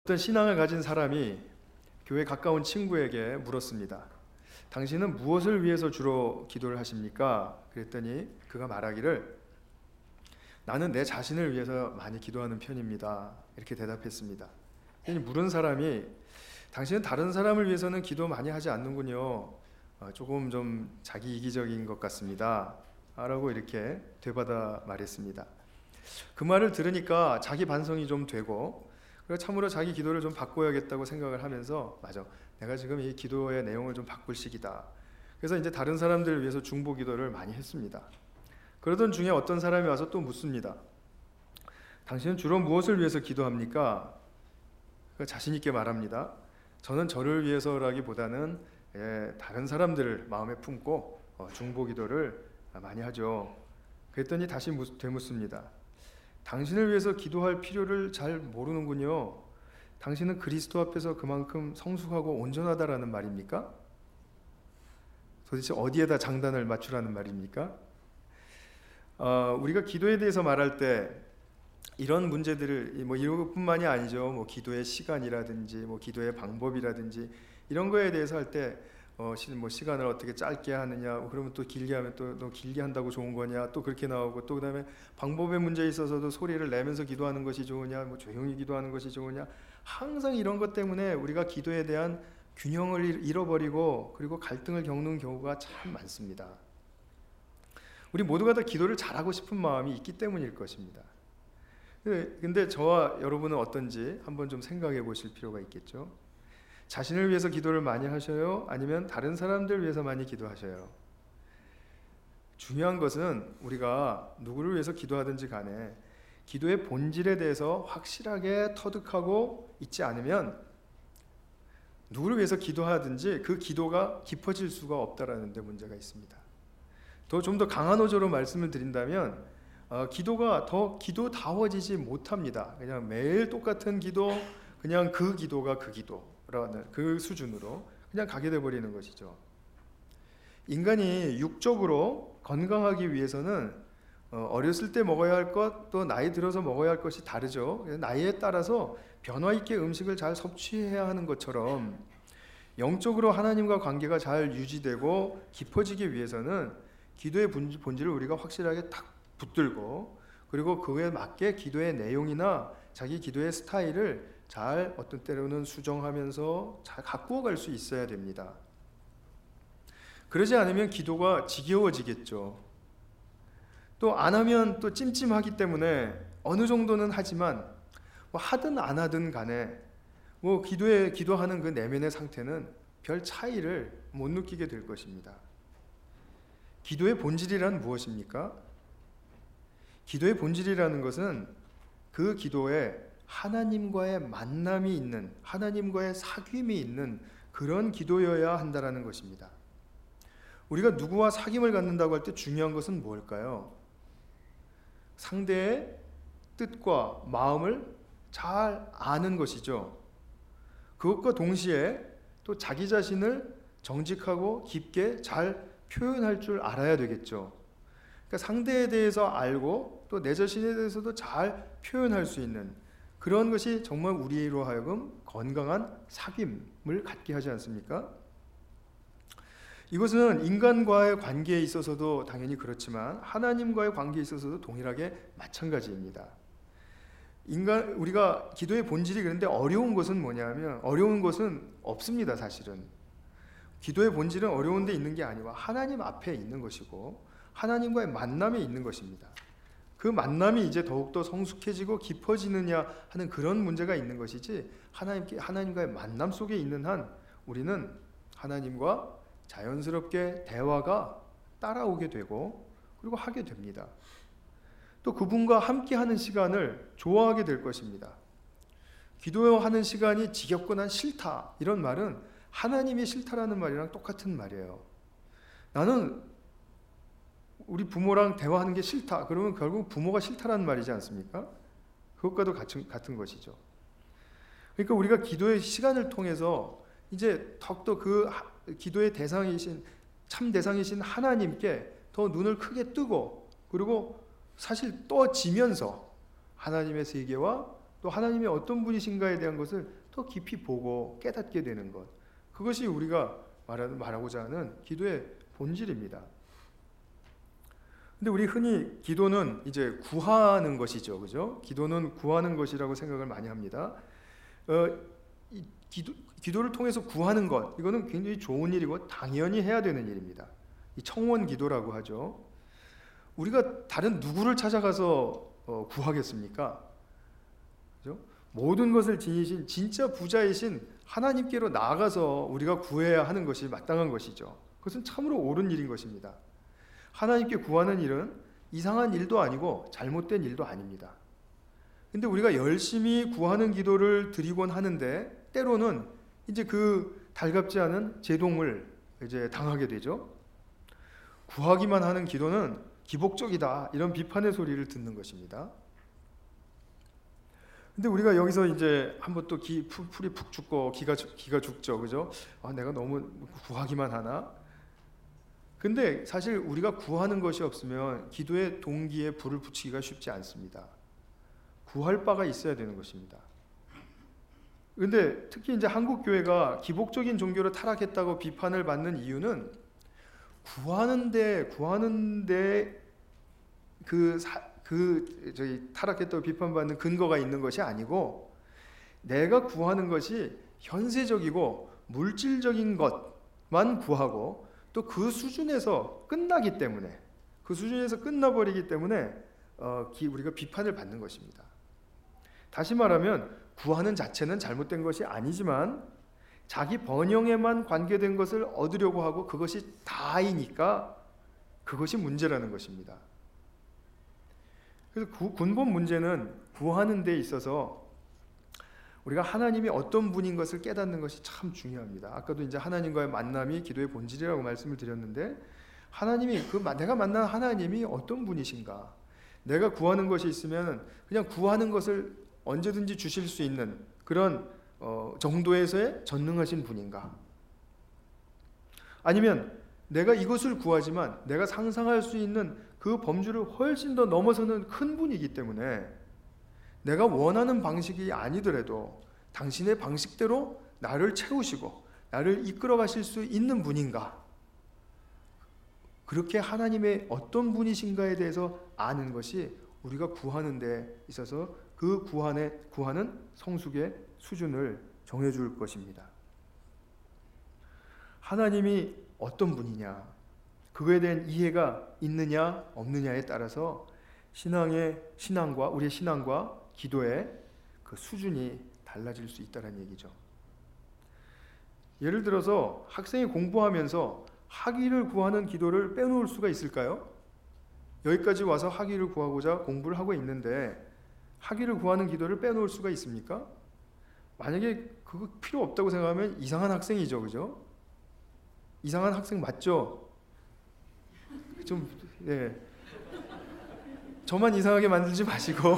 어떤 신앙을 가진 사람이 교회 가까운 친구에게 물었습니다. 당신은 무엇을 위해서 주로 기도를 하십니까? 그랬더니 그가 말하기를 나는 내 자신을 위해서 많이 기도하는 편입니다. 이렇게 대답했습니다. 물은 사람이 당신은 다른 사람을 위해서는 기도 많이 하지 않는군요. 조금 좀 자기 이기적인 것 같습니다. 라고 이렇게 되받아 말했습니다. 그 말을 들으니까 자기 반성이 좀 되고 참으로 자기 기도를 좀 바꿔야겠다고 생각을 하면서 맞아, 내가 지금 이 기도의 내용을 좀 바꿀 시기다. 그래서 이제 다른 사람들을 위해서 중보 기도를 많이 했습니다. 그러던 중에 어떤 사람이 와서 또 묻습니다. 당신은 주로 무엇을 위해서 기도합니까? 자신 있게 말합니다. 저는 저를 위해서라기보다는 다른 사람들을 마음에 품고 중보 기도를 많이 하죠. 그랬더니 다시 되묻습니다. 당신을 위해서 기도할 필요를 잘 모르는군요. 당신은 그리스도 앞에서 그만큼 성숙하고 온전하다라는 말입니까? 도대체 어디에다 장단을 맞추라는 말입니까? 우리가 기도에 대해서 말할 때 이런 문제들을 이것뿐만이 아니죠. 기도의 시간이라든지 기도의 방법이라든지 이런 거에 대해서 할 때 시간을 어떻게 짧게 하느냐, 그러면 또 길게 하면 또 길게 한다고 좋은 거냐, 또 그렇게 나오고, 또 그다음에 방법의 문제에 있어서도 소리를 내면서 기도하는 것이 좋으냐, 조용히 기도하는 것이 좋으냐, 항상 이런 것 때문에 우리가 기도에 대한 균형을 잃어버리고 그리고 갈등을 겪는 경우가 참 많습니다. 우리 모두가 다 기도를 잘하고 싶은 마음이 있기 때문일 것입니다. 근데 저와 여러분은 어떤지 한번 좀 생각해 보실 필요가 있겠죠. 자신을 위해서 기도를 많이 하셔요? 아니면 다른 사람들 위해서 많이 기도하셔요? 중요한 것은 우리가 누구를 위해서 기도하든지 간에 기도의 본질에 대해서 확실하게 터득하고 있지 않으면 누구를 위해서 기도하든지 그 기도가 깊어질 수가 없다라는 데 문제가 있습니다. 좀 더 강한 어조로 말씀을 드린다면 기도가 더 기도다워지지 못합니다. 그냥 매일 똑같은 기도, 그냥 그 기도가 그 기도라는 그 수준으로 그냥 가게 돼버리는 것이죠. 인간이 육적으로 건강하기 위해서는 어렸을 때 먹어야 할 것, 또 나이 들어서 먹어야 할 것이 다르죠. 나이에 따라서 변화 있게 음식을 잘 섭취해야 하는 것처럼 영적으로 하나님과 관계가 잘 유지되고 깊어지기 위해서는 기도의 본질을 우리가 확실하게 딱 붙들고, 그리고 그에 맞게 기도의 내용이나 자기 기도의 스타일을 잘 어떤 때로는 수정하면서 잘 가꾸어 갈 수 있어야 됩니다. 그러지 않으면 기도가 지겨워지겠죠. 또 안 하면 또 찜찜하기 때문에 어느 정도는 하지만 하든 안 하든 간에 기도하는 그 내면의 상태는 별 차이를 못 느끼게 될 것입니다. 기도의 본질이란 무엇입니까? 기도의 본질이라는 것은 그 기도에 하나님과의 만남이 있는, 하나님과의 사귐이 있는 그런 기도여야 한다라는 것입니다. 우리가 누구와 사귐을 갖는다고 할 때 중요한 것은 뭘까요? 상대의 뜻과 마음을 잘 아는 것이죠. 그것과 동시에 또 자기 자신을 정직하고 깊게 잘 표현할 줄 알아야 되겠죠. 그러니까 상대에 대해서 알고 또 내 자신에 대해서도 잘 표현할 수 있는 그런 것이 정말 우리로 하여금 건강한 사귐을 갖게 하지 않습니까? 이것은 인간과의 관계에 있어서도 당연히 그렇지만 하나님과의 관계에 있어서도 동일하게 마찬가지입니다. 우리가 기도의 본질이 그런데 어려운 것은 뭐냐면 어려운 것은 없습니다. 사실은 기도의 본질은 어려운 데 있는 게 아니라 하나님 앞에 있는 것이고 하나님과의 만남에 있는 것입니다. 그 만남이 이제 더욱더 성숙해지고 깊어지느냐 하는 그런 문제가 있는 것이지, 하나님과의 만남 속에 있는 한 우리는 하나님과 자연스럽게 대화가 따라오게 되고 그리고 하게 됩니다. 또 그분과 함께하는 시간을 좋아하게 될 것입니다. 기도하는 시간이 지겹고 난 싫다, 이런 말은 하나님이 싫다라는 말이랑 똑같은 말이에요. 나는 우리 부모랑 대화하는 게 싫다, 그러면 결국 부모가 싫다라는 말이지 않습니까? 그것과도 같은 것이죠. 그러니까 우리가 기도의 시간을 통해서 이제 더욱더 그 기도의 대상이신, 참 대상이신 하나님께 더 눈을 크게 뜨고, 그리고 사실 떠지면서 하나님의 세계와 또 하나님이 어떤 분이신가에 대한 것을 더 깊이 보고 깨닫게 되는 것, 그것이 우리가 말하고자 하는 기도의 본질입니다. 근데 우리 흔히 기도는 이제 구하는 것이죠, 그죠? 기도는 구하는 것이라고 생각을 많이 합니다. 기도를 통해서 구하는 것, 이거는 굉장히 좋은 일이고 당연히 해야 되는 일입니다. 이 청원 기도라고 하죠. 우리가 다른 누구를 찾아가서 구하겠습니까? 그죠? 모든 것을 지니신 진짜 부자이신 하나님께로 나아가서 우리가 구해야 하는 것이 마땅한 것이죠. 그것은 참으로 옳은 일인 것입니다. 하나님께 구하는 일은 이상한 일도 아니고 잘못된 일도 아닙니다. 근데 우리가 열심히 구하는 기도를 드리곤 하는데 때로는 이제 그 달갑지 않은 제동을 이제 당하게 되죠. 구하기만 하는 기도는 기복적이다, 이런 비판의 소리를 듣는 것입니다. 근데 우리가 여기서 이제 한번 또 풀이 푹 죽고 기가 죽죠, 그죠? 내가 너무 구하기만 하나? 근데 사실 우리가 구하는 것이 없으면 기도의 동기에 불을 붙이기가 쉽지 않습니다. 구할 바가 있어야 되는 것입니다. 근데 특히 이제 한국 교회가 기복적인 종교로 타락했다고 비판을 받는 이유는 구하는데 저희 타락했다고 비판받는 근거가 있는 것이 아니고, 내가 구하는 것이 현세적이고 물질적인 것만 구하고 또 그 수준에서 끝나기 때문에, 그 수준에서 끝나버리기 때문에 우리가 비판을 받는 것입니다. 다시 말하면 구하는 자체는 잘못된 것이 아니지만 자기 번영에만 관계된 것을 얻으려고 하고 그것이 다이니까 그것이 문제라는 것입니다. 그래서 근본 문제는 구하는 데 있어서 우리가 하나님이 어떤 분인 것을 깨닫는 것이 참 중요합니다. 아까도 이제 하나님과의 만남이 기도의 본질이라고 말씀을 드렸는데, 하나님이 내가 만난 하나님이 어떤 분이신가? 내가 구하는 것이 있으면 그냥 구하는 것을 언제든지 주실 수 있는 그런 정도에서의 전능하신 분인가? 아니면 내가 이것을 구하지만 내가 상상할 수 있는 그 범주를 훨씬 더 넘어서는 큰 분이기 때문에 내가 원하는 방식이 아니더라도 당신의 방식대로 나를 채우시고 나를 이끌어 가실 수 있는 분인가? 그렇게 하나님의 어떤 분이신가에 대해서 아는 것이 우리가 구하는 데 있어서 그 구하는 성숙의 수준을 정해줄 것입니다. 하나님이 어떤 분이냐, 그거에 대한 이해가 있느냐 없느냐에 따라서 우리의 신앙과 기도의 그 수준이 달라질 수 있다는 얘기죠. 예를 들어서 학생이 공부하면서 학위를 구하는 기도를 빼놓을 수가 있을까요? 여기까지 와서 학위를 구하고자 공부를 하고 있는데 학위를 구하는 기도를 빼놓을 수가 있습니까? 만약에 그거 필요 없다고 생각하면 이상한 학생이죠, 그죠? 이상한 학생 맞죠? 좀, 예. 저만 이상하게 만들지 마시고.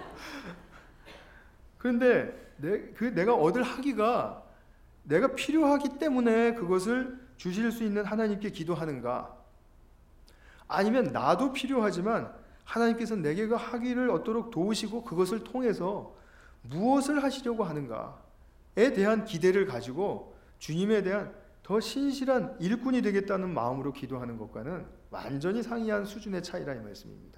그런데 내가 얻을 학위가 내가 필요하기 때문에 그것을 주실 수 있는 하나님께 기도하는가? 아니면 나도 필요하지만 하나님께서 내게 그 학위를 얻도록 도우시고 그것을 통해서 무엇을 하시려고 하는가에 대한 기대를 가지고 주님에 대한 더 신실한 일꾼이 되겠다는 마음으로 기도하는 것과는 완전히 상이한 수준의 차이라 이 말씀입니다.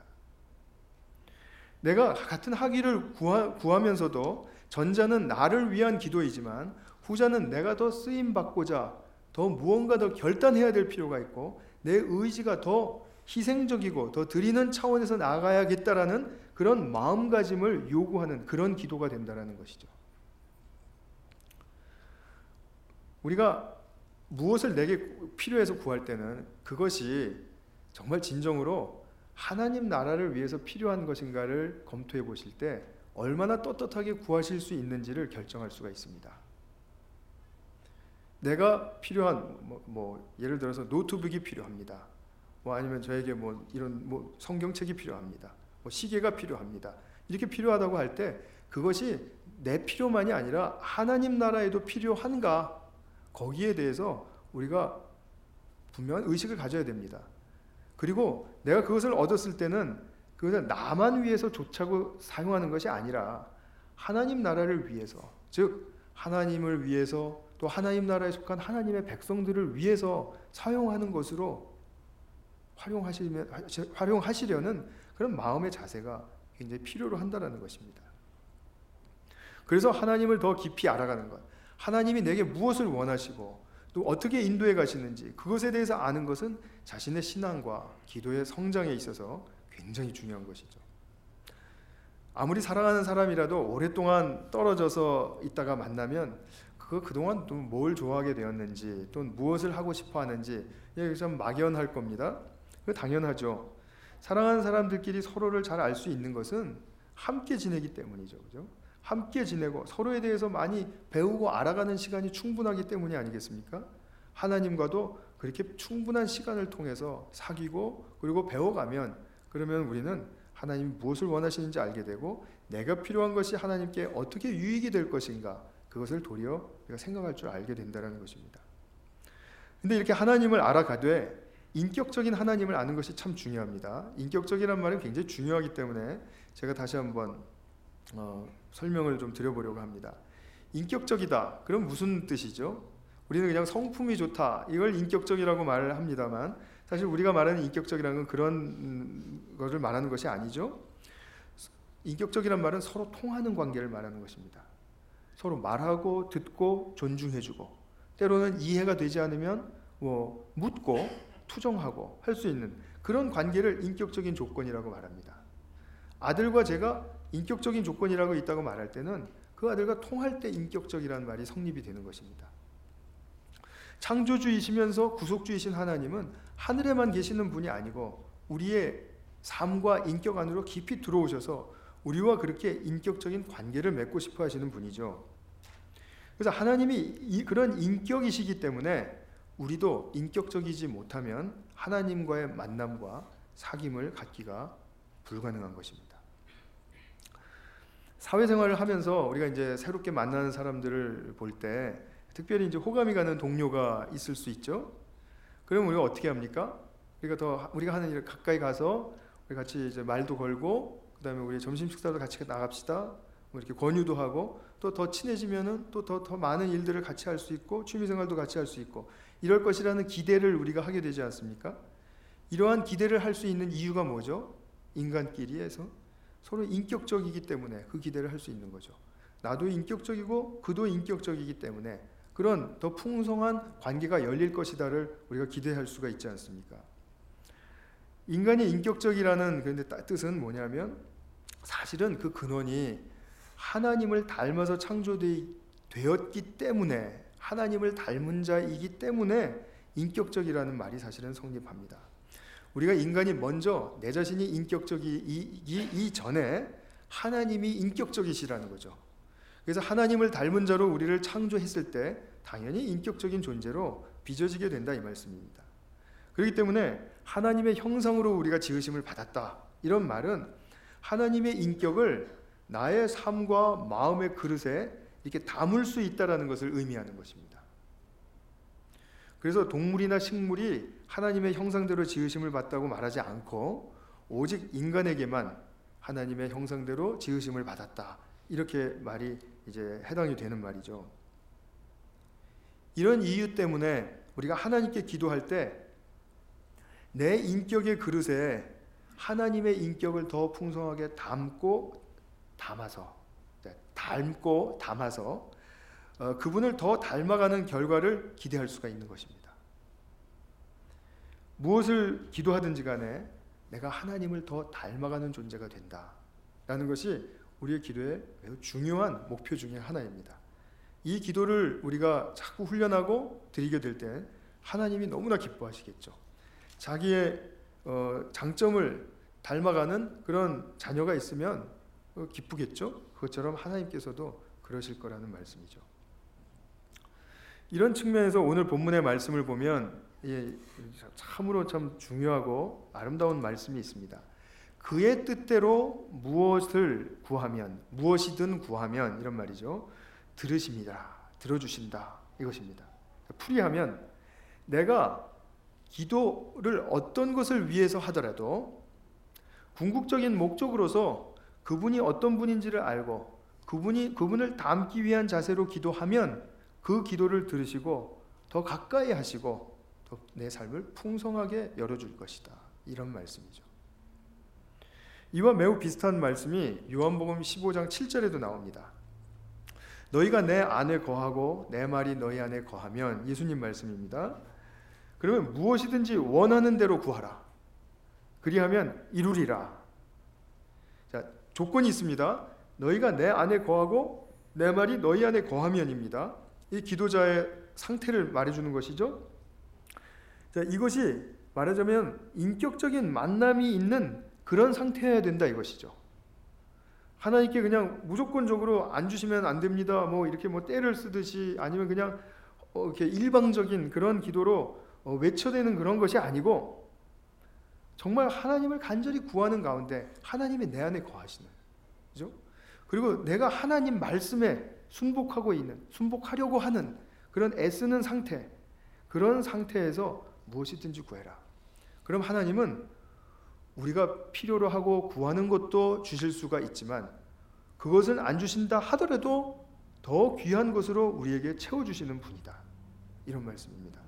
내가 같은 학위를 구하면서도 전자는 나를 위한 기도이지만 후자는 내가 더 쓰임받고자 더 무언가 더 결단해야 될 필요가 있고 내 의지가 더 희생적이고 더 드리는 차원에서 나아가야겠다라는 그런 마음가짐을 요구하는 그런 기도가 된다는 것이죠. 우리가 무엇을 내게 필요해서 구할 때는 그것이 정말 진정으로 하나님 나라를 위해서 필요한 것인가를 검토해 보실 때 얼마나 떳떳하게 구하실 수 있는지를 결정할 수가 있습니다. 내가 필요한 예를 들어서 노트북이 필요합니다. 아니면 저에게 이런 성경책이 필요합니다. 시계가 필요합니다. 이렇게 필요하다고 할 때 그것이 내 필요만이 아니라 하나님 나라에도 필요한가? 거기에 대해서 우리가 분명한 의식을 가져야 됩니다. 그리고 내가 그것을 얻었을 때는 그것을 나만 위해서 좋자고 사용하는 것이 아니라 하나님 나라를 위해서, 즉 하나님을 위해서 또 하나님 나라에 속한 하나님의 백성들을 위해서 사용하는 것으로 활용하시려는 그런 마음의 자세가 굉장히 필요로 한다는 것입니다. 그래서 하나님을 더 깊이 알아가는 것, 하나님이 내게 무엇을 원하시고 또 어떻게 인도해 가시는지 그것에 대해서 아는 것은 자신의 신앙과 기도의 성장에 있어서 굉장히 중요한 것이죠. 아무리 사랑하는 사람이라도 오랫동안 떨어져서 있다가 만나면 그동안 또 뭘 좋아하게 되었는지 또 무엇을 하고 싶어 하는지 좀 막연할 겁니다. 그거 당연하죠. 사랑하는 사람들끼리 서로를 잘 알 수 있는 것은 함께 지내기 때문이죠. 그죠? 함께 지내고 서로에 대해서 많이 배우고 알아가는 시간이 충분하기 때문이 아니겠습니까? 하나님과도 그렇게 충분한 시간을 통해서 사귀고 그리고 배워가면 그러면 우리는 하나님이 무엇을 원하시는지 알게 되고 내가 필요한 것이 하나님께 어떻게 유익이 될 것인가 그것을 도리어 우리가 생각할 줄 알게 된다는 것입니다. 근데 이렇게 하나님을 알아가되 인격적인 하나님을 아는 것이 참 중요합니다. 인격적이란 말은 굉장히 중요하기 때문에 제가 다시 한번 설명을 좀 드려보려고 합니다. 인격적이다. 그럼 무슨 뜻이죠? 우리는 그냥 성품이 좋다. 이걸 인격적이라고 말을 합니다만 사실 우리가 말하는 인격적이라는 건 그런 것을 말하는 것이 아니죠. 인격적이란 말은 서로 통하는 관계를 말하는 것입니다. 서로 말하고 듣고 존중해주고 때로는 이해가 되지 않으면 묻고 투정하고 할 수 있는 그런 관계를 인격적인 조건이라고 말합니다. 아들과 제가 인격적인 조건이라고 있다고 말할 때는 그 아들과 통할 때 인격적이라는 말이 성립이 되는 것입니다. 창조주이시면서 구속주이신 하나님은 하늘에만 계시는 분이 아니고 우리의 삶과 인격 안으로 깊이 들어오셔서 우리와 그렇게 인격적인 관계를 맺고 싶어 하시는 분이죠. 그래서 하나님이 그런 인격이시기 때문에 우리도 인격적이지 못하면 하나님과의 만남과 사귐을 갖기가 불가능한 것입니다. 사회생활을 하면서 우리가 이제 새롭게 만나는 사람들을 볼 때 특별히 이제 호감이 가는 동료가 있을 수 있죠. 그럼 우리가 어떻게 합니까? 우리가 하는 일을 가까이 가서 우리 같이 이제 말도 걸고 그다음에 우리 점심 식사도 같이 나갑시다. 이렇게 권유도 하고 또 더 친해지면은 또 더 많은 일들을 같이 할 수 있고 취미 생활도 같이 할 수 있고 이럴 것이라는 기대를 우리가 하게 되지 않습니까? 이러한 기대를 할 수 있는 이유가 뭐죠? 인간끼리에서 서로 인격적이기 때문에 그 기대를 할 수 있는 거죠. 나도 인격적이고 그도 인격적이기 때문에 그런 더 풍성한 관계가 열릴 것이다를 우리가 기대할 수가 있지 않습니까? 인간이 인격적이라는 그런데 뜻은 뭐냐면 사실은 그 근원이 하나님을 닮아서 창조되었기 때문에 하나님을 닮은 자이기 때문에 인격적이라는 말이 사실은 성립합니다. 우리가 인간이 먼저 내 자신이 인격적이기 전에 하나님이 인격적이시라는 거죠. 그래서 하나님을 닮은 자로 우리를 창조했을 때 당연히 인격적인 존재로 빚어지게 된다 이 말씀입니다. 그렇기 때문에 하나님의 형상으로 우리가 지으심을 받았다. 이런 말은 하나님의 인격을 나의 삶과 마음의 그릇에 이렇게 담을 수 있다라는 것을 의미하는 것입니다. 그래서 동물이나 식물이 하나님의 형상대로 지으심을 받다고 말하지 않고 오직 인간에게만 하나님의 형상대로 지으심을 받았다. 이렇게 말이 이제 해당이 되는 말이죠. 이런 이유 때문에 우리가 하나님께 기도할 때 내 인격의 그릇에 하나님의 인격을 더 풍성하게 담고 담아서 그분을 더 닮아가는 결과를 기대할 수가 있는 것입니다. 무엇을 기도하든지 간에 내가 하나님을 더 닮아가는 존재가 된다라는 것이 우리의 기도의 매우 중요한 목표 중에 하나입니다. 이 기도를 우리가 자꾸 훈련하고 드리게 될 때 하나님이 너무나 기뻐하시겠죠. 자기의 장점을 닮아가는 그런 자녀가 있으면 기쁘겠죠. 그것처럼 하나님께서도 그러실 거라는 말씀이죠. 이런 측면에서 오늘 본문의 말씀을 보면 참으로 참 중요하고 아름다운 말씀이 있습니다. 그의 뜻대로 무엇이든 구하면 이런 말이죠. 들어주신다 이것입니다. 풀이하면 내가 기도를 어떤 것을 위해서 하더라도 궁극적인 목적으로서 그분이 어떤 분인지를 알고 그분을 닮기 위한 자세로 기도하면 그 기도를 들으시고 더 가까이 하시고 더 내 삶을 풍성하게 열어줄 것이다. 이런 말씀이죠. 이와 매우 비슷한 말씀이 요한복음 15장 7절에도 나옵니다. 너희가 내 안에 거하고 내 말이 너희 안에 거하면, 예수님 말씀입니다. 그러면 무엇이든지 원하는 대로 구하라. 그리하면 이루리라. 자, 조건이 있습니다. 너희가 내 안에 거하고 내 말이 너희 안에 거하면입니다. 이 기도자의 상태를 말해주는 것이죠. 자, 이것이 말하자면 인격적인 만남이 있는 그런 상태여야 된다 이것이죠. 하나님께 그냥 무조건적으로 안 주시면 안 됩니다. 뭐 이렇게 뭐 떼를 쓰듯이, 아니면 그냥 이렇게 일방적인 그런 기도로 외쳐대는 그런 것이 아니고, 정말 하나님을 간절히 구하는 가운데 하나님이 내 안에 거하시는, 그죠? 그리고 내가 하나님 말씀에 순복하려고 하는 그런 애쓰는 상태, 그런 상태에서 무엇이든지 구해라. 그럼 하나님은 우리가 필요로 하고 구하는 것도 주실 수가 있지만, 그것을 안 주신다 하더라도 더 귀한 것으로 우리에게 채워주시는 분이다. 이런 말씀입니다.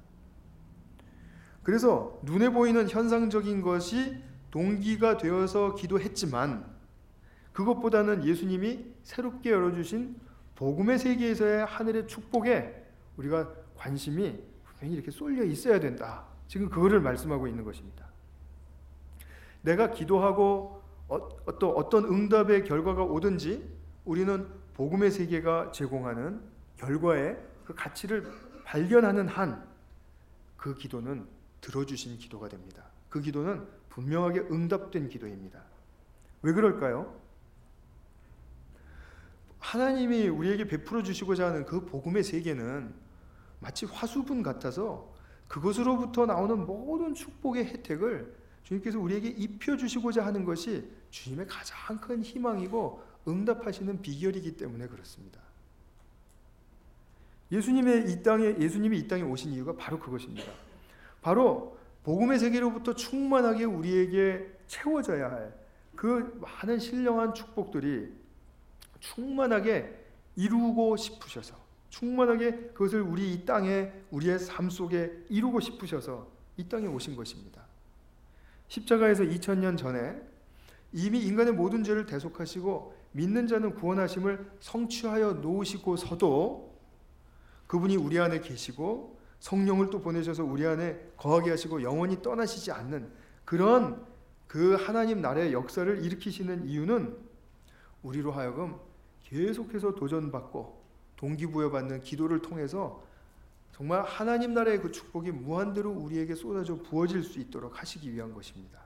그래서 눈에 보이는 현상적인 것이 동기가 되어서 기도했지만, 그것보다는 예수님이 새롭게 열어주신 복음의 세계에서의 하늘의 축복에 우리가 관심이 분명히 이렇게 쏠려 있어야 된다. 지금 그거를 말씀하고 있는 것입니다. 내가 기도하고 어떤 응답의 결과가 오든지, 우리는 복음의 세계가 제공하는 결과의 그 가치를 발견하는 한 그 기도는 들어주신 기도가 됩니다. 그 기도는 분명하게 응답된 기도입니다. 왜 그럴까요? 하나님이 우리에게 베풀어 주시고자 하는 그 복음의 세계는 마치 화수분 같아서 그것으로부터 나오는 모든 축복의 혜택을 주님께서 우리에게 입혀주시고자 하는 것이 주님의 가장 큰 희망이고 응답하시는 비결이기 때문에 그렇습니다. 예수님이 이 땅에 오신 이유가 바로 그것입니다. 바로 복음의 세계로부터 충만하게 우리에게 채워져야 할 그 많은 신령한 축복들이 충만하게 이루고 싶으셔서, 충만하게 그것을 우리 이 땅에, 우리의 삶 속에 이루고 싶으셔서 이 땅에 오신 것입니다. 십자가에서 2000년 전에 이미 인간의 모든 죄를 대속하시고 믿는 자는 구원하심을 성취하여 놓으시고서도 그분이 우리 안에 계시고 성령을 또 보내셔서 우리 안에 거하게 하시고 영원히 떠나시지 않는 그런 그 하나님 나라의 역사를 일으키시는 이유는 우리로 하여금 계속해서 도전받고 동기부여받는 기도를 통해서 정말 하나님 나라의 그 축복이 무한대로 우리에게 쏟아져 부어질 수 있도록 하시기 위한 것입니다.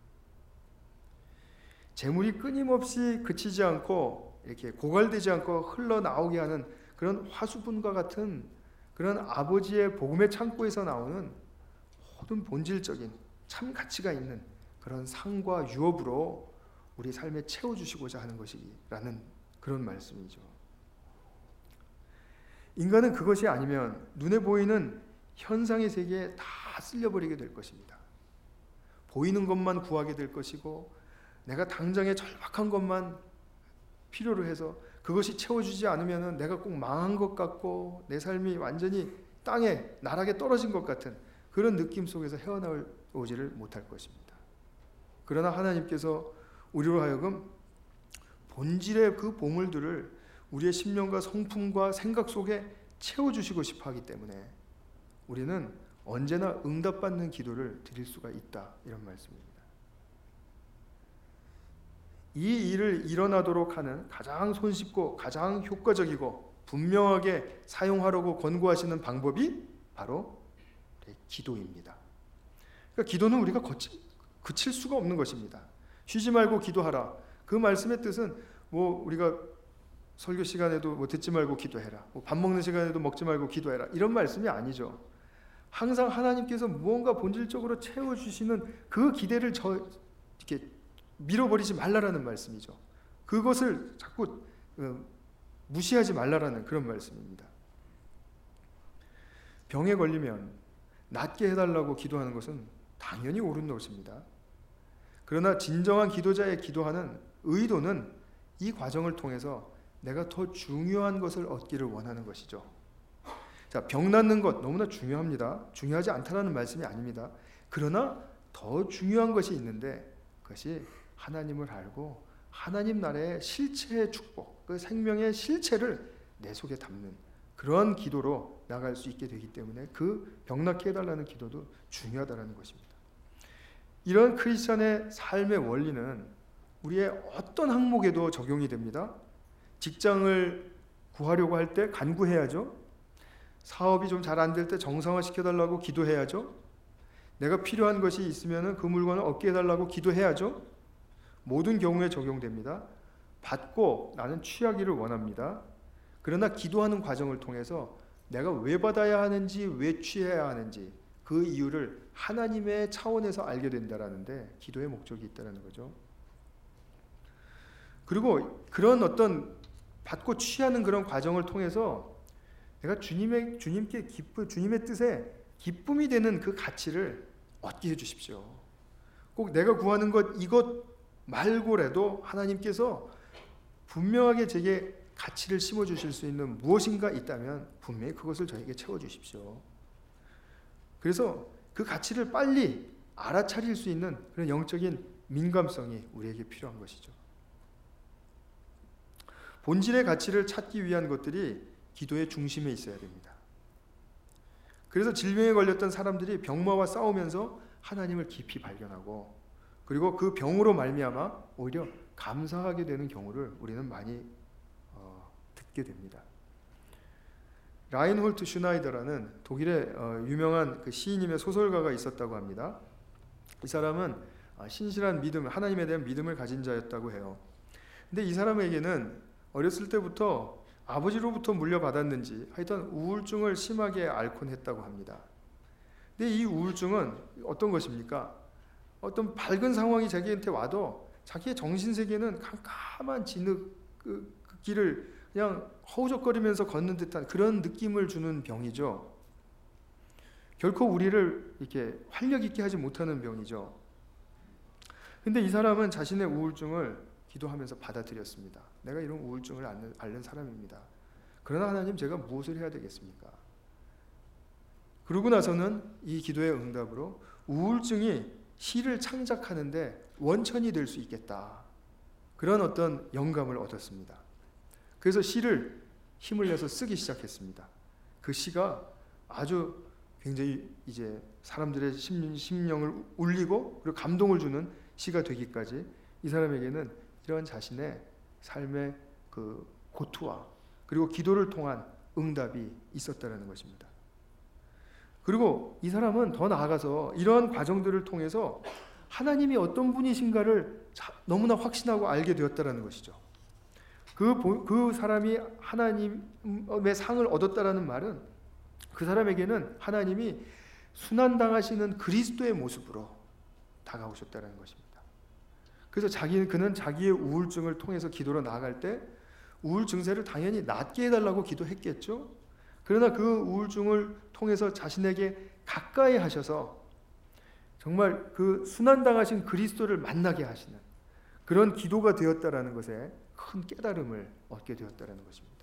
재물이 끊임없이 그치지 않고 이렇게 고갈되지 않고 흘러나오게 하는 그런 화수분과 같은 그런 아버지의 복음의 창고에서 나오는 모든 본질적인 참 가치가 있는 그런 상과 유업으로 우리 삶에 채워주시고자 하는 것이라는 그런 말씀이죠. 인간은 그것이 아니면 눈에 보이는 현상의 세계에 다 쓸려버리게 될 것입니다. 보이는 것만 구하게 될 것이고, 내가 당장에 절박한 것만 필요로 해서 그것이 채워주지 않으면 내가 꼭 망한 것 같고 내 삶이 완전히 땅에 나락에 떨어진 것 같은 그런 느낌 속에서 헤어나오지를 못할 것입니다. 그러나 하나님께서 우리로 하여금 본질의 그 보물들을 우리의 심령과 성품과 생각 속에 채워주시고 싶어 하기 때문에 우리는 언제나 응답받는 기도를 드릴 수가 있다, 이런 말씀입니다. 이 일을 일어나도록 하는 가장 손쉽고 가장 효과적이고 분명하게 사용하려고 권고하시는 방법이 바로 기도입니다. 그러니까 기도는 우리가 그칠 수가 없는 것입니다. 쉬지 말고 기도하라. 그 말씀의 뜻은 뭐 우리가 설교 시간에도 뭐 듣지 말고 기도해라, 뭐 밥 먹는 시간에도 먹지 말고 기도해라, 이런 말씀이 아니죠. 항상 하나님께서 무언가 본질적으로 채워주시는 그 기대를 이렇게 밀어버리지 말라라는 말씀이죠. 그것을 자꾸 무시하지 말라라는 그런 말씀입니다. 병에 걸리면 낫게 해달라고 기도하는 것은 당연히 옳은 것입니다. 그러나 진정한 기도자의 기도하는 의도는 이 과정을 통해서 내가 더 중요한 것을 얻기를 원하는 것이죠. 자, 병 낫는 것 너무나 중요합니다. 중요하지 않다라는 말씀이 아닙니다. 그러나 더 중요한 것이 있는데 그것이 하나님을 알고 하나님 나라의 실체의 축복, 그 생명의 실체를 내 속에 담는 그런 기도로 나갈 수 있게 되기 때문에 그 병 낫게 해달라는 기도도 중요하다는 것입니다. 이런 크리스천의 삶의 원리는 우리의 어떤 항목에도 적용이 됩니다. 직장을 구하려고 할 때 간구해야죠. 사업이 좀 잘 안 될 때 정상화 시켜달라고 기도해야죠. 내가 필요한 것이 있으면 그 물건을 얻게 해달라고 기도해야죠. 모든 경우에 적용됩니다. 받고 나는 취하기를 원합니다. 그러나 기도하는 과정을 통해서 내가 왜 받아야 하는지, 왜 취해야 하는지 그 이유를 하나님의 차원에서 알게 된다라는데 기도의 목적이 있다는 거죠. 그리고 그런 어떤 받고 취하는 그런 과정을 통해서 내가 주님의 뜻에 기쁨이 되는 그 가치를 얻게 해주십시오. 꼭 내가 구하는 것 이것 말고라도 하나님께서 분명하게 제게 가치를 심어주실 수 있는 무엇인가 있다면 분명히 그것을 저에게 채워주십시오. 그래서 그 가치를 빨리 알아차릴 수 있는 그런 영적인 민감성이 우리에게 필요한 것이죠. 본질의 가치를 찾기 위한 것들이 기도의 중심에 있어야 됩니다. 그래서 질병에 걸렸던 사람들이 병마와 싸우면서 하나님을 깊이 발견하고 그리고 그 병으로 말미암아 오히려 감사하게 되는 경우를 우리는 많이 듣게 됩니다. 라인홀트 슈나이더라는 독일의 유명한 그 시인임의 소설가가 있었다고 합니다. 이 사람은 신실한 믿음, 하나님에 대한 믿음을 가진 자였다고 해요. 근데 이 사람에게는 어렸을 때부터 아버지로부터 물려받았는지 하여튼 우울증을 심하게 앓곤 했다고 합니다. 근데 이 우울증은 어떤 것입니까? 어떤 밝은 상황이 자기한테 와도 자기의 정신세계는 캄캄한 진흙 그 길을 그냥 허우적거리면서 걷는 듯한 그런 느낌을 주는 병이죠. 결코 우리를 이렇게 활력 있게 하지 못하는 병이죠. 근데 이 사람은 자신의 우울증을 기도하면서 받아들였습니다. 내가 이런 우울증을 앓는 사람입니다. 그러나 하나님 제가 무엇을 해야 되겠습니까? 그러고 나서는 이 기도의 응답으로 우울증이 시를 창작하는데 원천이 될 수 있겠다. 그런 어떤 영감을 얻었습니다. 그래서 시를 힘을 내서 쓰기 시작했습니다. 그 시가 아주 굉장히 이제 사람들의 심령을 울리고 그리고 감동을 주는 시가 되기까지 이 사람에게는 이런 자신의 삶의 그 고투와 그리고 기도를 통한 응답이 있었다는 것입니다. 그리고 이 사람은 더 나아가서 이러한 과정들을 통해서 하나님이 어떤 분이신가를 너무나 확신하고 알게 되었다는 것이죠. 그 사람이 하나님의 상을 얻었다라는 말은 그 사람에게는 하나님이 순환당하시는 그리스도의 모습으로 다가오셨다는 것입니다. 그래서 그는 자기의 우울증을 통해서 기도로 나아갈 때 우울 증세를 당연히 낫게 해달라고 기도했겠죠. 그러나 그 우울증을 통해서 자신에게 가까이 하셔서 정말 그 순환당하신 그리스도를 만나게 하시는 그런 기도가 되었다라는 것에 큰 깨달음을 얻게 되었다라는 것입니다.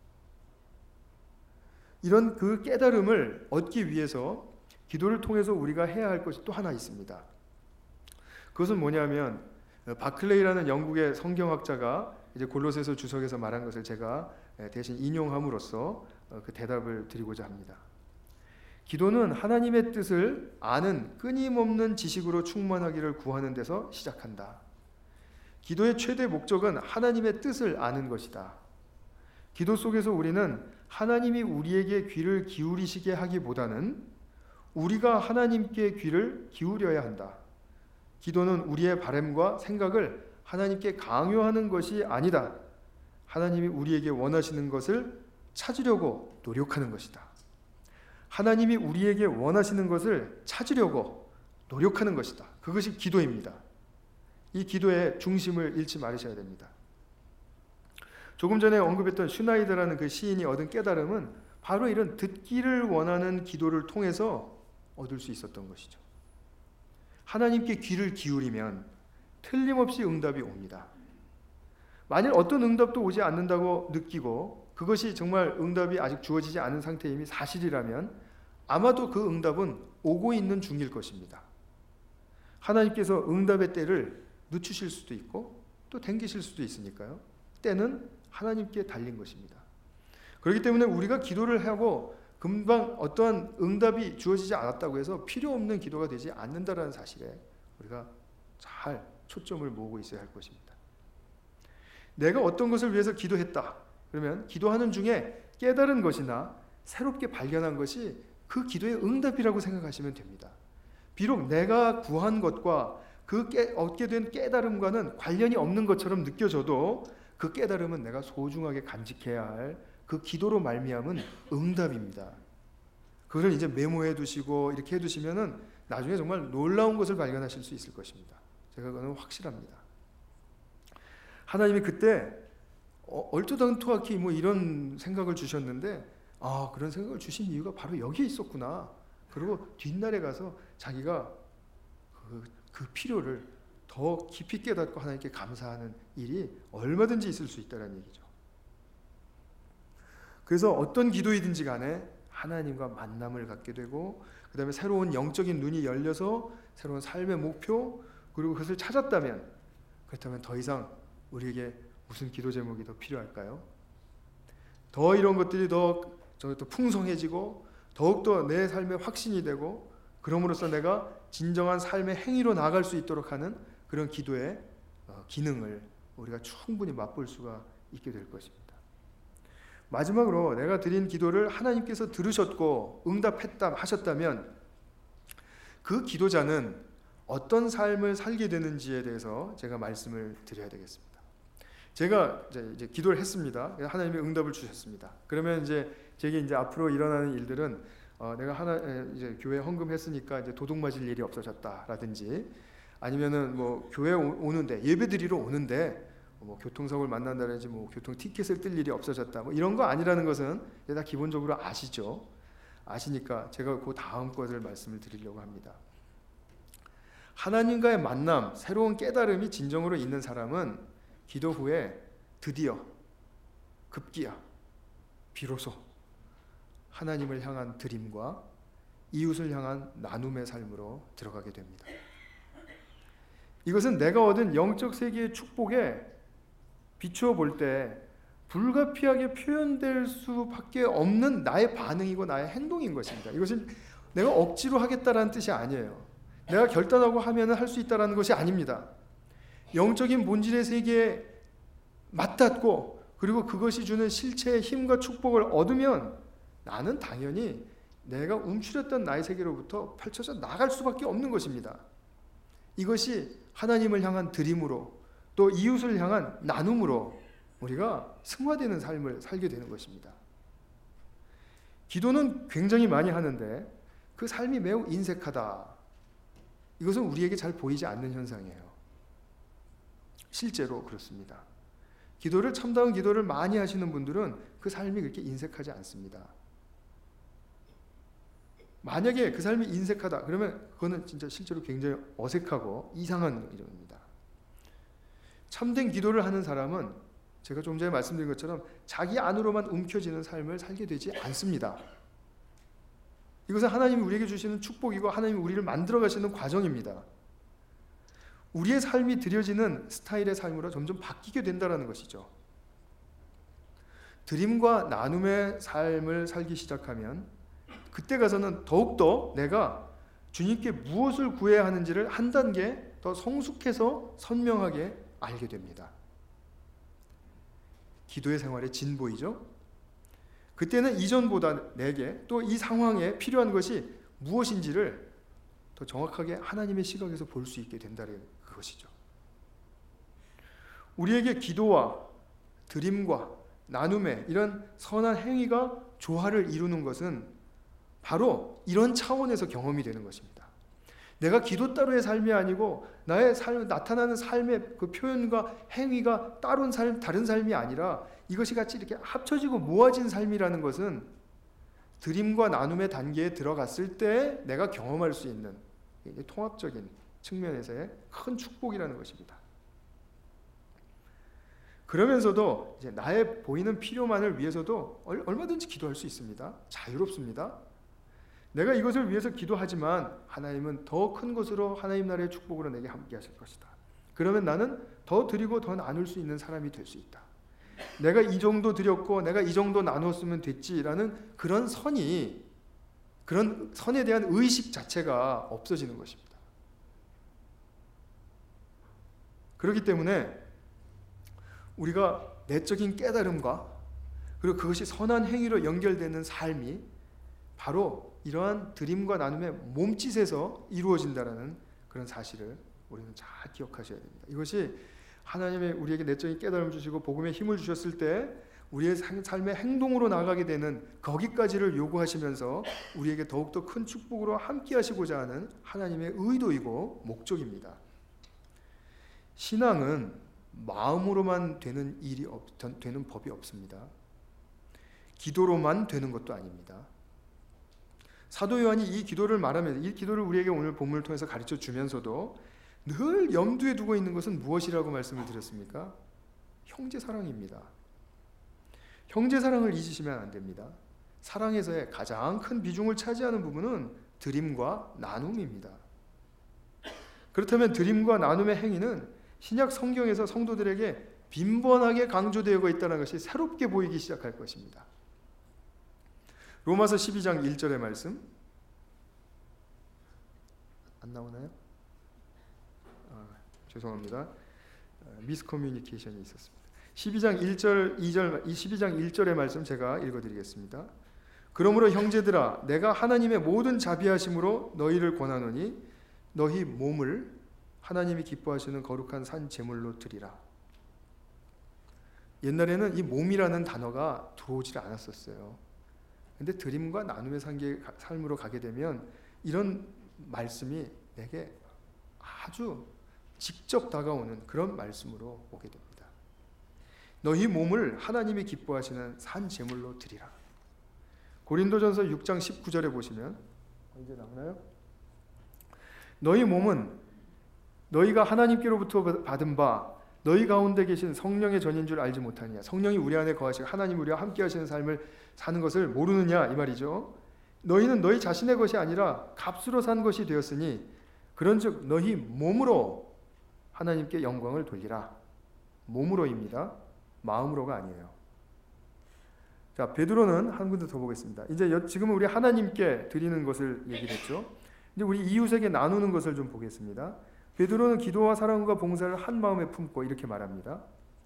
이런 그 깨달음을 얻기 위해서 기도를 통해서 우리가 해야 할 것이 또 하나 있습니다. 그것은 뭐냐면 바클레이라는 영국의 성경학자가 이제 골로새서 주석에서 말한 것을 제가 대신 인용함으로써 그 대답을 드리고자 합니다. 기도는 하나님의 뜻을 아는 끊임없는 지식으로 충만하기를 구하는 데서 시작한다. 기도의 최대 목적은 하나님의 뜻을 아는 것이다. 기도 속에서 우리는 하나님이 우리에게 귀를 기울이시게 하기보다는 우리가 하나님께 귀를 기울여야 한다. 기도는 우리의 바람과 생각을 하나님께 강요하는 것이 아니다. 하나님이 우리에게 원하시는 것을 찾으려고 노력하는 것이다. 하나님이 우리에게 원하시는 것을 찾으려고 노력하는 것이다. 그것이 기도입니다. 이 기도의 중심을 잃지 말으셔야 됩니다. 조금 전에 언급했던 슈나이더라는 그 시인이 얻은 깨달음은 바로 이런 듣기를 원하는 기도를 통해서 얻을 수 있었던 것이죠. 하나님께 귀를 기울이면 틀림없이 응답이 옵니다. 만일 어떤 응답도 오지 않는다고 느끼고 그것이 정말 응답이 아직 주어지지 않은 상태임이 사실이라면 아마도 그 응답은 오고 있는 중일 것입니다. 하나님께서 응답의 때를 늦추실 수도 있고 또 당기실 수도 있으니까요. 때는 하나님께 달린 것입니다. 그렇기 때문에 우리가 기도를 하고 금방 어떠한 응답이 주어지지 않았다고 해서 필요 없는 기도가 되지 않는다는 사실에 우리가 잘 초점을 모으고 있어야 할 것입니다. 내가 어떤 것을 위해서 기도했다. 그러면 기도하는 중에 깨달은 것이나 새롭게 발견한 것이 그 기도의 응답이라고 생각하시면 됩니다. 비록 내가 구한 것과 그 얻게 된 깨달음과는 관련이 없는 것처럼 느껴져도 그 깨달음은 내가 소중하게 간직해야 할 그 기도로 말미암은 응답입니다. 그걸 이제 메모해 두시고 이렇게 해 두시면은 나중에 정말 놀라운 것을 발견하실 수 있을 것입니다. 제가 그거는 확실합니다. 하나님이 그때 얼토당토하게 뭐 이런 생각을 주셨는데 그런 생각을 주신 이유가 바로 여기에 있었구나. 그리고 뒷날에 가서 자기가 그 필요를 더 깊이 깨닫고 하나님께 감사하는 일이 얼마든지 있을 수 있다는 얘기죠. 그래서 어떤 기도이든지 간에 하나님과 만남을 갖게 되고 그 다음에 새로운 영적인 눈이 열려서 새로운 삶의 목표 그리고 그것을 찾았다면 그렇다면 더 이상 우리에게 무슨 기도 제목이 더 필요할까요? 더 이런 것들이 더 풍성해지고 더욱더 내 삶의 확신이 되고 그럼으로써 내가 진정한 삶의 행위로 나아갈 수 있도록 하는 그런 기도의 기능을 우리가 충분히 맛볼 수가 있게 될 것입니다. 마지막으로 내가 드린 기도를 하나님께서 들으셨고 응답했다 하셨다면 그 기도자는 어떤 삶을 살게 되는지에 대해서 제가 말씀을 드려야 되겠습니다. 제가 이제 기도를 했습니다. 하나님의 응답을 주셨습니다. 그러면 제게 앞으로 일어나는 일들은 내가 이제 교회 헌금했으니까 이제 도둑 맞을 일이 없어졌다라든지 아니면은 뭐 교회 오는데 예배드리러 오는데 뭐 교통사고를 만난다든지 뭐 교통 티켓을 뜰 일이 없어졌다 뭐 이런 거 아니라는 것은 다 기본적으로 아시죠. 아시니까 제가 그 다음 것을 말씀을 드리려고 합니다. 하나님과의 만남, 새로운 깨달음이 진정으로 있는 사람은 기도 후에 드디어 급기야 비로소 하나님을 향한 드림과 이웃을 향한 나눔의 삶으로 들어가게 됩니다. 이것은 내가 얻은 영적 세계의 축복에 비추어 볼 때 불가피하게 표현될 수밖에 없는 나의 반응이고 나의 행동인 것입니다. 이것은 내가 억지로 하겠다라는 뜻이 아니에요. 내가 결단하고 하면 할 수 있다라는 것이 아닙니다. 영적인 본질의 세계에 맞닿고 그리고 그것이 주는 실체의 힘과 축복을 얻으면 나는 당연히 내가 움츠렸던 나의 세계로부터 펼쳐져 나갈 수밖에 없는 것입니다. 이것이 하나님을 향한 드림으로 또 이웃을 향한 나눔으로 우리가 승화되는 삶을 살게 되는 것입니다. 기도는 굉장히 많이 하는데 그 삶이 매우 인색하다. 이것은 우리에게 잘 보이지 않는 현상이에요. 실제로 그렇습니다. 참다운 기도를 많이 하시는 분들은 그 삶이 그렇게 인색하지 않습니다. 만약에 그 삶이 인색하다 그러면 그거는 진짜 실제로 굉장히 어색하고 이상한 일입니다. 참된 기도를 하는 사람은 제가 좀 전에 말씀드린 것처럼 자기 안으로만 움켜쥐는 삶을 살게 되지 않습니다. 이것은 하나님이 우리에게 주시는 축복이고 하나님이 우리를 만들어 가시는 과정입니다. 우리의 삶이 드려지는 스타일의 삶으로 점점 바뀌게 된다는 것이죠. 드림과 나눔의 삶을 살기 시작하면 그때 가서는 더욱더 내가 주님께 무엇을 구해야 하는지를 한 단계 더 성숙해서 선명하게 알게 됩니다. 기도의 생활의 진보이죠. 그때는 이전보다 내게 또 이 상황에 필요한 것이 무엇인지를 더 정확하게 하나님의 시각에서 볼 수 있게 된다는 그것이죠. 우리에게 기도와 드림과 나눔의 이런 선한 행위가 조화를 이루는 것은 바로 이런 차원에서 경험이 되는 것입니다. 내가 기도 따로의 삶이 아니고 나의 삶 나타나는 삶의 그 표현과 행위가 다른 삶이 아니라 이것이 같이 이렇게 합쳐지고 모아진 삶이라는 것은 드림과 나눔의 단계에 들어갔을 때 내가 경험할 수 있는 통합적인 측면에서의 큰 축복이라는 것입니다. 그러면서도 이제 나의 보이는 필요만을 위해서도 얼마든지 기도할 수 있습니다. 자유롭습니다. 내가 이것을 위해서 기도하지만 하나님은 더 큰 것으로 하나님 나라의 축복으로 내게 함께 하실 것이다. 그러면 나는 더 드리고 더 나눌 수 있는 사람이 될 수 있다. 내가 이 정도 드렸고 내가 이 정도 나눴으면 됐지라는 그런 선에 대한 의식 자체가 없어지는 것입니다. 그렇기 때문에 우리가 내적인 깨달음과 그리고 그것이 선한 행위로 연결되는 삶이 바로 이러한 드림과 나눔의 몸짓에서 이루어진다라는 그런 사실을 우리는 잘 기억하셔야 됩니다. 이것이 하나님의 우리에게 내적인 깨달음을 주시고 복음의 힘을 주셨을 때 우리의 삶의 행동으로 나가게 되는 거기까지를 요구하시면서 우리에게 더욱더 큰 축복으로 함께 하시고자 하는 하나님의 의도이고 목적입니다. 신앙은 마음으로만 되는 되는 법이 없습니다. 기도로만 되는 것도 아닙니다. 사도 요한이 이 기도를 말하면서 이 기도를 우리에게 오늘 본문을 통해서 가르쳐 주면서도 늘 염두에 두고 있는 것은 무엇이라고 말씀을 드렸습니까? 형제 사랑입니다. 형제 사랑을 잊으시면 안 됩니다. 사랑에서의 가장 큰 비중을 차지하는 부분은 드림과 나눔입니다. 그렇다면 드림과 나눔의 행위는 신약 성경에서 성도들에게 빈번하게 강조되어 있다는 것이 새롭게 보이기 시작할 것입니다. 로마서 12장 1절의 말씀 안 나오나요? 죄송합니다. 미스커뮤니케이션이 있었습니다. 12장 1절 2절 12장 1절의 말씀 제가 읽어드리겠습니다. 그러므로 형제들아 내가 하나님의 모든 자비하심으로 너희를 권하노니 너희 몸을 하나님이 기뻐하시는 거룩한 산 제물로 드리라. 옛날에는 이 몸이라는 단어가 들어오질 않았었어요. 근데 드림과 나눔의 삶으로 가게 되면 이런 말씀이 내게 아주 직접 다가오는 그런 말씀으로 오게 됩니다. 너희 몸을 하나님이 기뻐하시는 산 제물로 드리라. 고린도전서 6장 19절에 보시면 언제 나오나요? 너희 몸은 너희가 하나님께로부터 받은 바 너희 가운데 계신 성령의 전인 줄 알지 못하느냐. 성령이 우리 안에 거하시고 하나님 우리와 함께 하시는 삶을 사는 것을 모르느냐 이 말이죠. 너희는 너희 자신의 것이 아니라 값으로 산 것이 되었으니 그런즉 너희 몸으로 하나님께 영광을 돌리라. 몸으로입니다. 마음으로가 아니에요. 자, 베드로는 한 군데 더 보겠습니다. 이제 지금은 우리 하나님께 드리는 것을 얘기를 했죠. 이제 우리 이웃에게 나누는 것을 좀 보겠습니다. 베드로는 기도와 사랑과 봉사를 한 마음에 품고 이렇게 말합니다.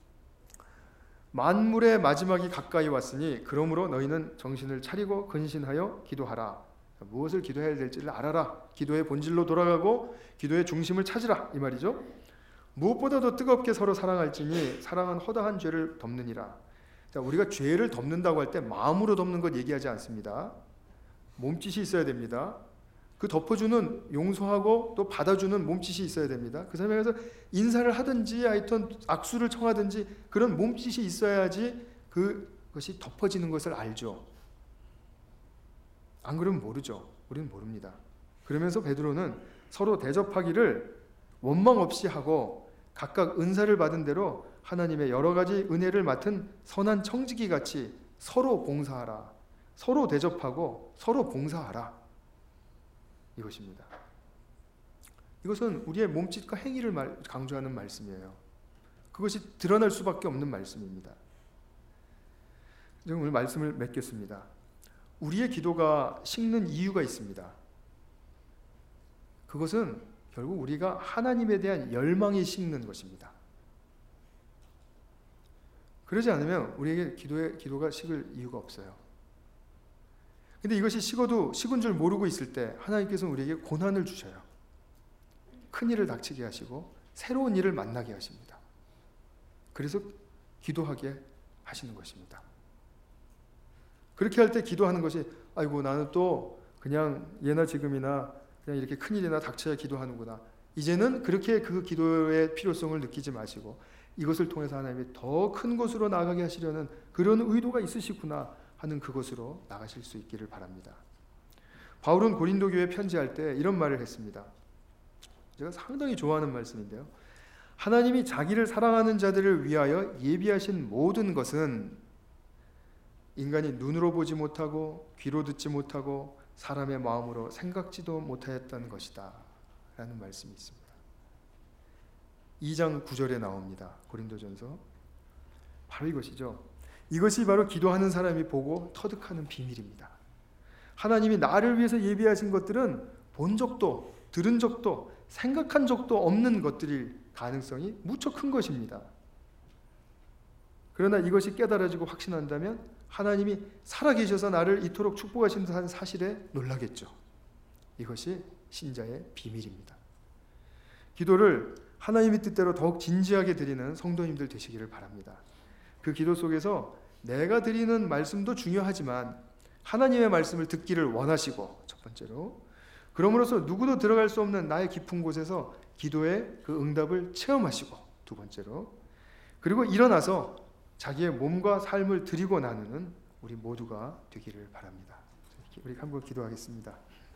만물의 마지막이 가까이 왔으니 그러므로 너희는 정신을 차리고 근신하여 기도하라. 무엇을 기도해야 될지를 알아라. 기도의 본질로 돌아가고 기도의 중심을 찾으라 이 말이죠. 무엇보다도 뜨겁게 서로 사랑할지니 사랑은 허다한 죄를 덮느니라. 자, 우리가 죄를 덮는다고 할 때 마음으로 덮는 것 얘기하지 않습니다. 몸짓이 있어야 됩니다. 그 덮어주는 용서하고 또 받아주는 몸짓이 있어야 됩니다. 그 사람에게서 인사를 하든지 하여튼 악수를 청하든지 그런 몸짓이 있어야지 그것이 덮어지는 것을 알죠. 안 그러면 모르죠. 우리는 모릅니다. 그러면서 베드로는 서로 대접하기를 원망 없이 하고 각각 은사를 받은 대로 하나님의 여러 가지 은혜를 맡은 선한 청지기 같이 서로 봉사하라. 서로 대접하고 서로 봉사하라. 이것입니다. 이것은 우리의 몸짓과 행위를 강조하는 말씀이에요. 그것이 드러날 수밖에 없는 말씀입니다. 오늘 말씀을 맺겠습니다. 우리의 기도가 식는 이유가 있습니다. 그것은 결국 우리가 하나님에 대한 열망이 식는 것입니다. 그러지 않으면 우리에게 기도가 식을 이유가 없어요. 근데 이것이 식은 줄 모르고 있을 때 하나님께서는 우리에게 고난을 주셔요. 큰 일을 닥치게 하시고 새로운 일을 만나게 하십니다. 그래서 기도하게 하시는 것입니다. 그렇게 할 때 기도하는 것이 아이고 나는 또 그냥 예나 지금이나 그냥 이렇게 큰 일이나 닥쳐야 기도하는구나. 이제는 그렇게 그 기도의 필요성을 느끼지 마시고 이것을 통해서 하나님이 더 큰 곳으로 나아가게 하시려는 그런 의도가 있으시구나 하는 그것으로 나가실 수 있기를 바랍니다. 바울은 고린도 교회에 편지할 때 이런 말을 했습니다. 제가 상당히 좋아하는 말씀인데요. 하나님이 자기를 사랑하는 자들을 위하여 예비하신 모든 것은 인간이 눈으로 보지 못하고 귀로 듣지 못하고 사람의 마음으로 생각지도 못하였던 것이다 라는 말씀이 있습니다. 2장 9절에 나옵니다. 고린도전서. 바로 이것이죠. 이것이 바로 기도하는 사람이 보고 터득하는 비밀입니다. 하나님이 나를 위해서 예비하신 것들은 본 적도 들은 적도 생각한 적도 없는 것들일 가능성이 무척 큰 것입니다. 그러나 이것이 깨달아지고 확신한다면 하나님이 살아계셔서 나를 이토록 축복하신다는 사실에 놀라겠죠. 이것이 신자의 비밀입니다. 기도를 하나님의 뜻대로 더욱 진지하게 드리는 성도님들 되시기를 바랍니다. 그 기도 속에서 내가 드리는 말씀도 중요하지만 하나님의 말씀을 듣기를 원하시고, 첫 번째로 그러므로서 누구도 들어갈 수 없는 나의 깊은 곳에서 기도의 그 응답을 체험하시고, 두 번째로 그리고 일어나서 자기의 몸과 삶을 드리고 나누는 우리 모두가 되기를 바랍니다. 우리 한번 기도하겠습니다.